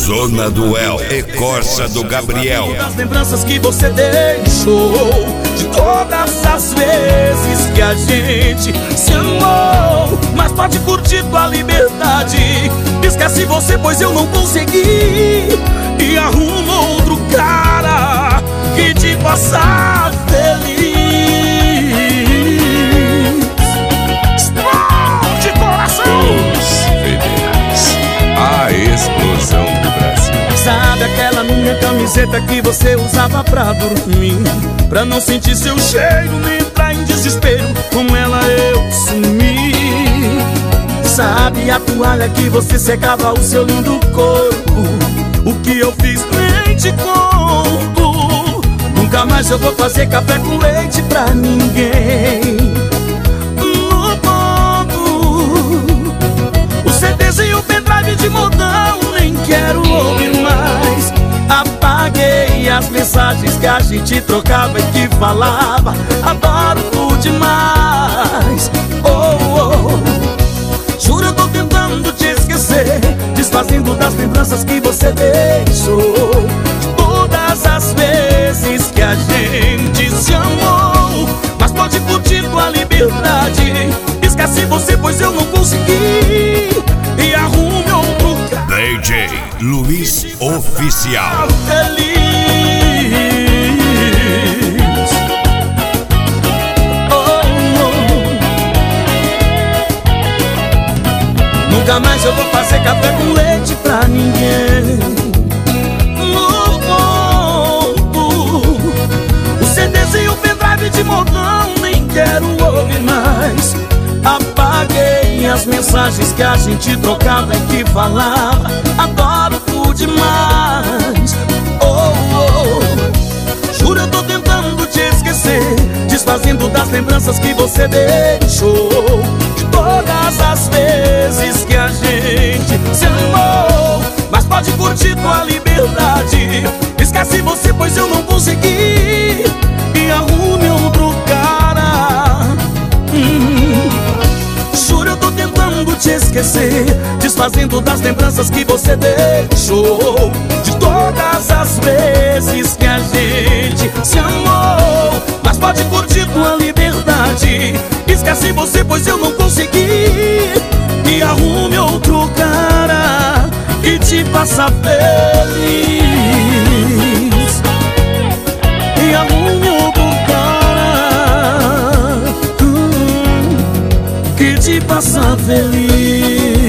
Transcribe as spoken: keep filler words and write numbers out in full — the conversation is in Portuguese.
Zona do El e Corsa do Gabriel. Das lembranças que você deixou, de todas as vezes que a gente se amou. Mas pode curtir tua liberdade, esquece você, pois eu não consegui. E arruma outro cara que te faça feliz. Explode coração! A explosão do Brasil. Sabe aquela minha camiseta que você usava pra dormir, pra não sentir seu cheiro, nem entrar em desespero? Com ela eu sumi. Sabe a toalha que você secava o seu lindo corpo? O que eu fiz nem te conto. Nunca mais eu vou fazer café com leite pra ninguém. No ponto, o C Ds e o pendrive de modão nem quero ouvir mais. Apaguei as mensagens que a gente trocava e que falava. Adoro demais. Oh, oh. Juro, eu tô tentando te esquecer, desfazendo das lembranças que você deixou, de todas as vezes que a gente se amou. Mas pode curtir tua liberdade, esquece você, pois eu não consegui. E arrume outro cara. D J Luiz Oficial. Feliz. Oh, oh. Nunca mais eu vou fazer café com leite pra ninguém. No ponto, o C Ds e o pendrive de modão nem quero ouvir mais. Apaguei as mensagens que a gente trocava e que falava. Adoro tu demais. Oh, oh. Juro, eu tô tentando te esquecer, desfazendo das lembranças que você deixou, de todas as vezes que a gente se amou. Mas pode curtir tua liberdade, esquece você, pois eu não consegui. E arrume outro cara. hum. Juro, eu tô tentando te esquecer, desfazendo das lembranças que você deixou, de todas as vezes que a gente se amou. Mas pode curtir tua liberdade, esquece você, pois eu não consegui. E arrume outro cara que te faça feliz. E arrume outro cara hum, que te faça feliz.